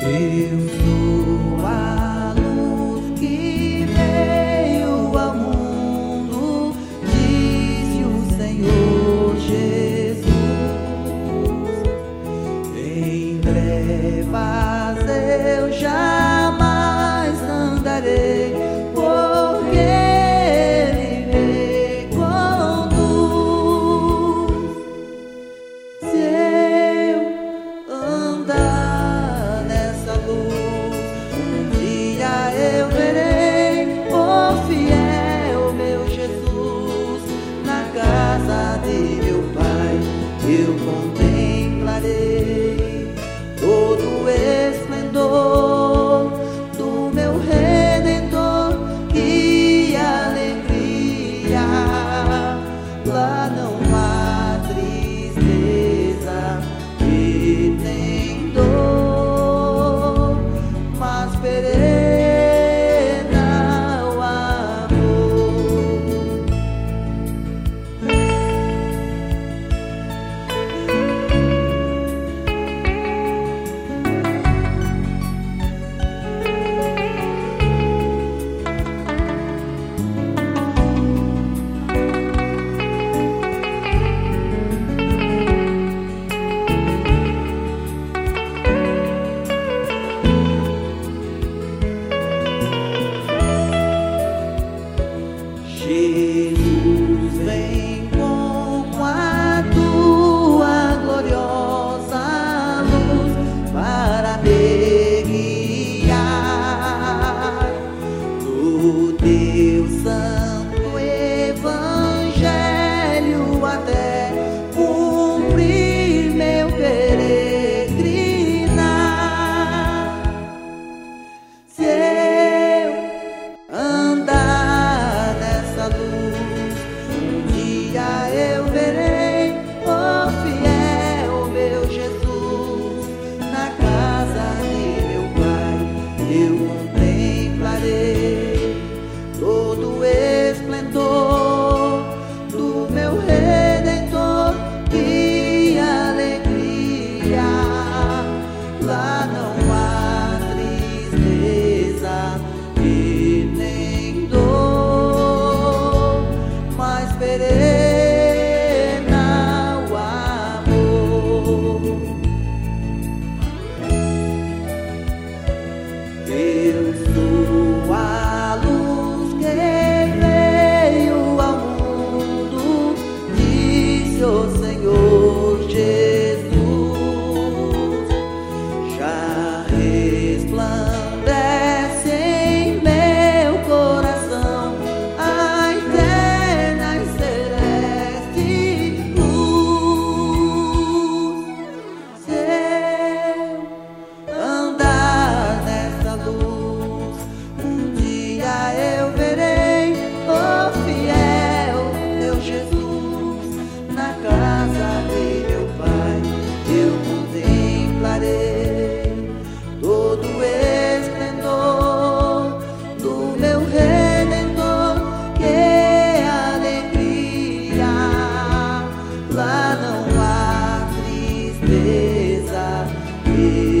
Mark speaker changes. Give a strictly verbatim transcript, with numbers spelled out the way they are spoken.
Speaker 1: Eu sou a luz que veio ao mundo, disse o Senhor Jesus. Em trevas eu jamais andarei, porque Ele me conduz. Se eu andar nessa luz, um dia eu verei o fiel meu Jesus. Na casa de meu Pai eu contemplarei todo o esplendor do meu Redentor. Que alegria! Lá não há tristeza e nem dor, mas perena o amor. Jesus vem com a tua gloriosa luz para me guiar no teu santo evangelho até cumprir meu peregrinar. Se eu andar nessa luz, um dia eu verei o fiel meu Jesus. Na casa de meu Pai eu contemplarei todo o esplendor do meu Redentor. Que alegria! Lá não há tristeza e nem dor, mas perena o amor. Eu sou a luz que veio ao mundo, disse o Senhor Jesus. Já resplandece em meu coração a eterna e celeste luz. Se eu andar nessa luz, um dia eu verei o fiel meu Jesus. Na casa de meu Pai eu contemplarei todo o esplendor do meu Redentor. Que alegria! Lá não há tristeza e